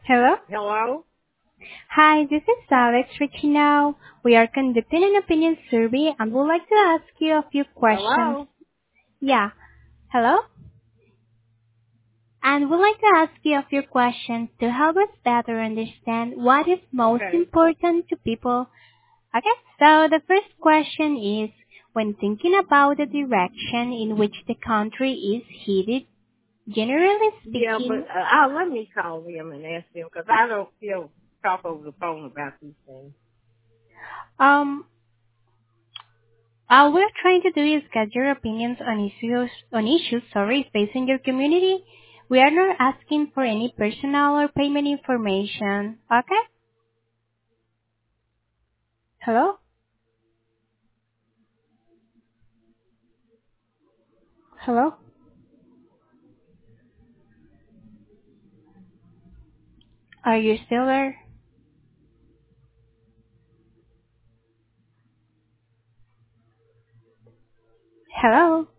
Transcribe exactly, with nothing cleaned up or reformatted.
Hello? Hello? Hi, this is Alex reaching out. We are conducting an opinion survey and would like to ask you a few questions. Hello? Yeah. Hello? And would like to ask you a few questions to help us better understand what is most Okay. important to people. Okay, so the first question is, when thinking about the direction in which the country is headed, generally Yeah, but speaking, uh, I'll let me call them and ask them because I don't feel talk over the phone about these things. um, All we're trying to do is get your opinions on issues, on issues, sorry, facing your community. We are not asking for any personal or payment information. Okay? Hello? Hello? Are you still there? Hello?